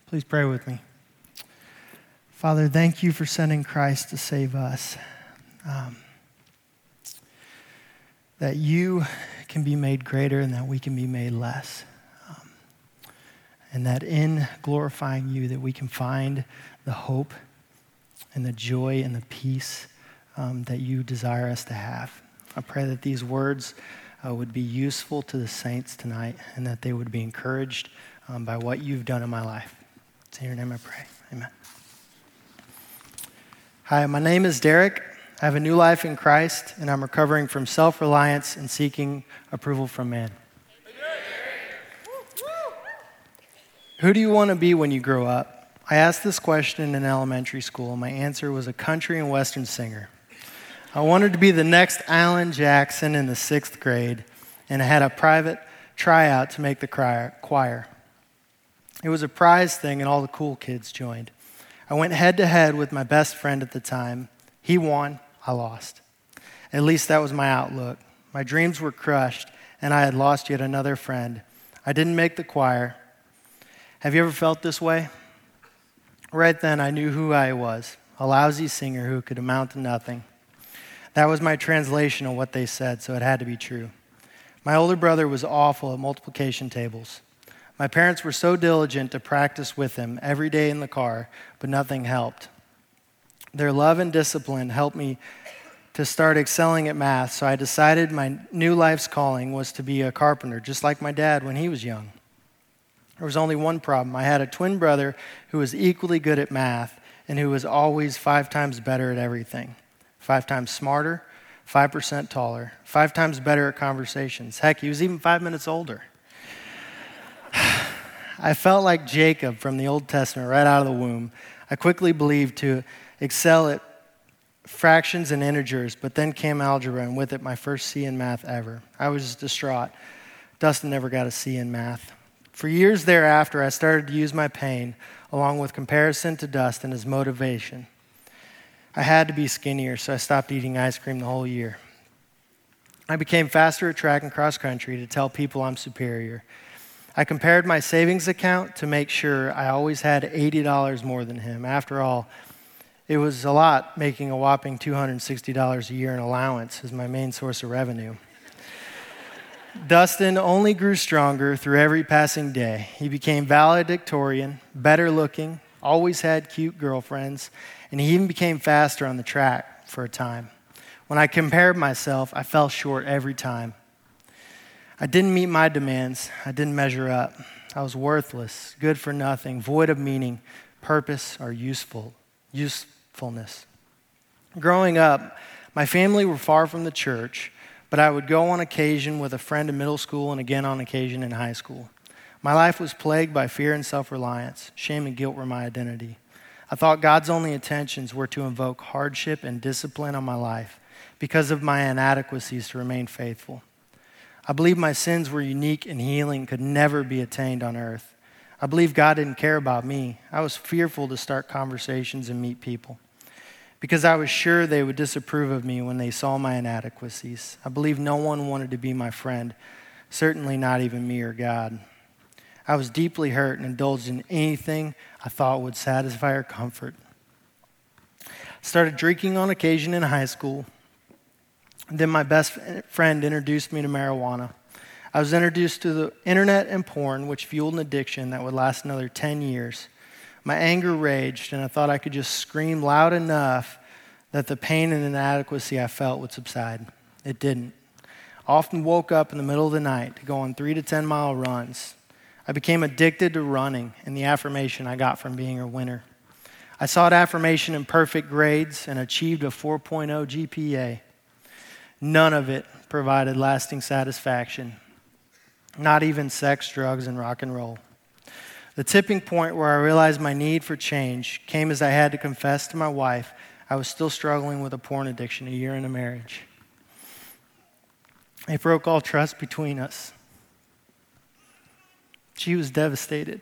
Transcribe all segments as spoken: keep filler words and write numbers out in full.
Please pray with me. Father, thank you for sending Christ to save us. Um, that you can be made greater and that we can be made less. Um, and that in glorifying you that we can find the hope and the joy and the peace um, that you desire us to have. I pray that these words uh, would be useful to the saints tonight and that they would be encouraged um, by what you've done in my life. It's in your name I pray. Amen. Hi, my name is Derek. I have a new life in Christ, and I'm recovering from self-reliance and seeking approval from man. Who do you want to be when you grow up? I asked this question in elementary school, and my answer was a country and western singer. I wanted to be the next Alan Jackson in the sixth grade, and I had a private tryout to make the choir. It was a prize thing, and all the cool kids joined. I went head-to-head with my best friend at the time. He won, I lost. At least that was my outlook. My dreams were crushed, and I had lost yet another friend. I didn't make the choir. Have you ever felt this way? Right then, I knew who I was, a lousy singer who could amount to nothing. That was my translation of what they said, so it had to be true. My older brother was awful at multiplication tables. My parents were so diligent to practice with him every day in the car, but nothing helped. Their love and discipline helped me to start excelling at math, so I decided my new life's calling was to be a carpenter, just like my dad when he was young. There was only one problem. I had a twin brother who was equally good at math and who was always five times better at everything. Five times smarter, five percent taller, five times better at conversations. Heck, he was even five minutes older. I felt like Jacob from the Old Testament right out of the womb. I quickly believed to excel at fractions and integers, but then came algebra, and with it, my first C in math ever. I was distraught. Dustin never got a C in math. For years thereafter, I started to use my pain, along with comparison to Dustin, as motivation. I had to be skinnier, so I stopped eating ice cream the whole year. I became faster at track and cross country to tell people I'm superior. I compared my savings account to make sure I always had eighty dollars more than him. After all, it was a lot making a whopping two hundred sixty dollars a year in allowance as my main source of revenue. Dustin only grew stronger through every passing day. He became valedictorian, better looking, always had cute girlfriends, and he even became faster on the track for a time. When I compared myself, I fell short every time. I didn't meet my demands. I didn't measure up. I was worthless, good for nothing, void of meaning, purpose, or useful usefulness. Growing up, my family were far from the church, but I would go on occasion with a friend in middle school and again on occasion in high school. My life was plagued by fear and self-reliance. Shame and guilt were my identity. I thought God's only intentions were to invoke hardship and discipline on my life because of my inadequacies to remain faithful. I believe my sins were unique and healing could never be attained on earth. I believe God didn't care about me. I was fearful to start conversations and meet people because I was sure they would disapprove of me when they saw my inadequacies. I believe no one wanted to be my friend, certainly not even me or God. I was deeply hurt and indulged in anything I thought would satisfy or comfort. I started drinking on occasion in high school. Then my best friend introduced me to marijuana. I was introduced to the internet and porn, which fueled an addiction that would last another ten years. My anger raged, and I thought I could just scream loud enough that the pain and inadequacy I felt would subside. It didn't. I often woke up in the middle of the night to go on three to ten mile runs. I became addicted to running and the affirmation I got from being a winner. I sought affirmation in perfect grades and achieved a four point oh G P A. None of it provided lasting satisfaction, not even sex, drugs, and rock and roll. The tipping point where I realized my need for change came as I had to confess to my wife I was still struggling with a porn addiction a year into marriage. It broke all trust between us. She was devastated.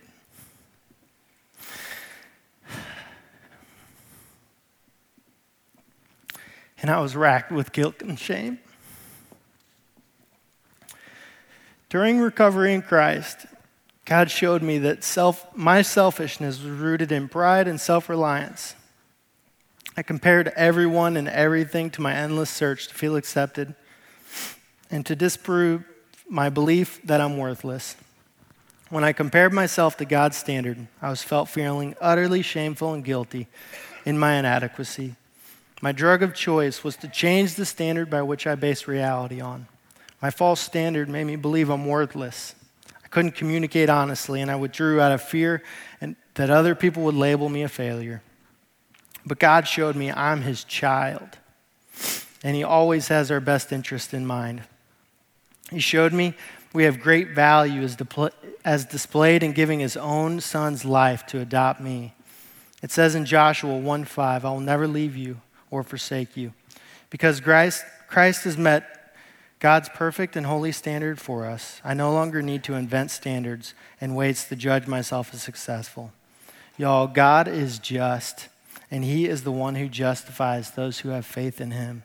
And I was racked with guilt and shame. During recovery in Christ, God showed me that self, my selfishness was rooted in pride and self-reliance. I compared everyone and everything to my endless search to feel accepted and to disprove my belief that I'm worthless. When I compared myself to God's standard, I was felt feeling utterly shameful and guilty in my inadequacy. My drug of choice was to change the standard by which I base reality on. My false standard made me believe I'm worthless. I couldn't communicate honestly, and I withdrew out of fear and that other people would label me a failure. But God showed me I'm his child, and he always has our best interest in mind. He showed me we have great value as, depl- as displayed in giving his own son's life to adopt me. It says in Joshua one five, I will never leave you or forsake you. Because Christ, Christ has met God's perfect and holy standard for us, I no longer need to invent standards and weights to judge myself as successful. Y'all, God is just, and he is the one who justifies those who have faith in him.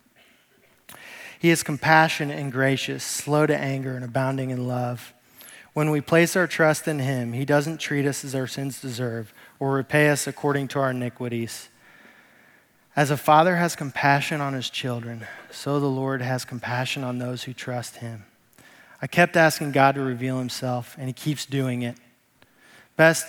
He is compassionate and gracious, slow to anger and abounding in love. When we place our trust in him, he doesn't treat us as our sins deserve or repay us according to our iniquities. As a father has compassion on his children, so the Lord has compassion on those who trust him. I kept asking God to reveal himself, and he keeps doing it. Best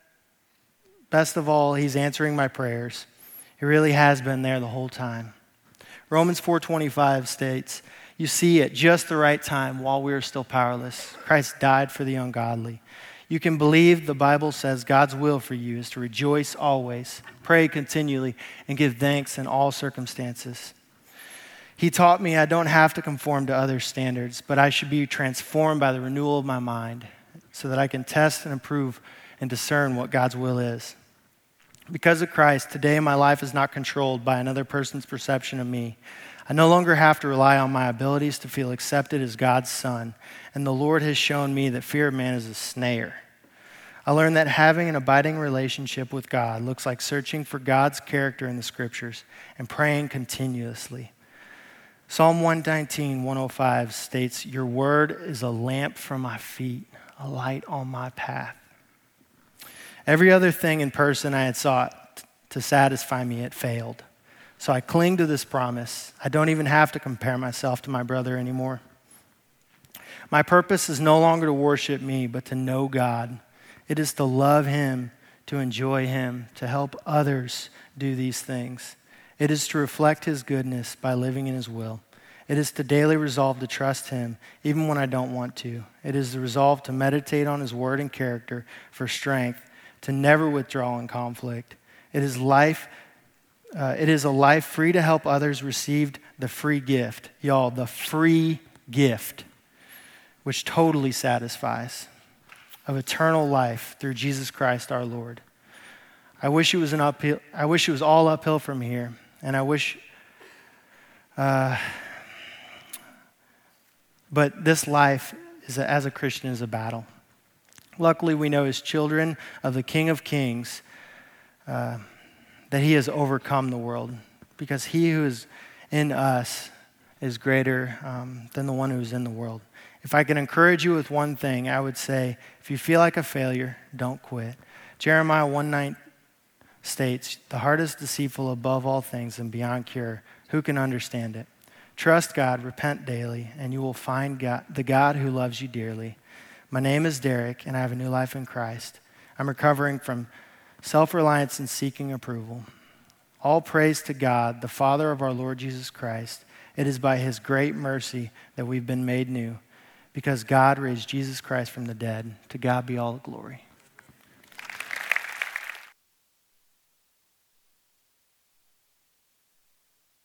Best of all, he's answering my prayers. He really has been there the whole time. Romans four twenty-five states, you see, at just the right time, while we are still powerless, Christ died for the ungodly. You can believe the Bible says God's will for you is to rejoice always, pray continually, and give thanks in all circumstances. He taught me I don't have to conform to other standards, but I should be transformed by the renewal of my mind so that I can test and approve and discern what God's will is. Because of Christ, today my life is not controlled by another person's perception of me. I no longer have to rely on my abilities to feel accepted as God's son, and the Lord has shown me that fear of man is a snare. I learned that having an abiding relationship with God looks like searching for God's character in the scriptures and praying continuously. Psalm one nineteen, one oh five states, your word is a lamp for my feet, a light on my path. Every other thing in person I had sought to satisfy me, it failed. So I cling to this promise. I don't even have to compare myself to my brother anymore. My purpose is no longer to worship me, but to know God. It is to love him, to enjoy him, to help others do these things. It is to reflect his goodness by living in his will. It is to daily resolve to trust him, even when I don't want to. It is the resolve to meditate on his word and character for strength, to never withdraw in conflict. It is life. Uh, it is a life free to help others receive the free gift. Y'all, the free gift, which totally satisfies, of eternal life through Jesus Christ our Lord. I wish it was an uphill. I wish it was all uphill from here, and I wish. Uh, but this life, is a, as a Christian, is a battle. Luckily, we know as children of the King of Kings uh, that he has overcome the world, because he who is in us is greater um, than the one who is in the world. If I can encourage you with one thing, I would say, if you feel like a failure, don't quit. Jeremiah one nine states, the heart is deceitful above all things and beyond cure. Who can understand it? Trust God, repent daily, and you will find God, the God who loves you dearly. My name is Derek, and I have a new life in Christ. I'm recovering from self-reliance and seeking approval. All praise to God, the Father of our Lord Jesus Christ. It is by his great mercy that we've been made new, because God raised Jesus Christ from the dead. To God be all the glory.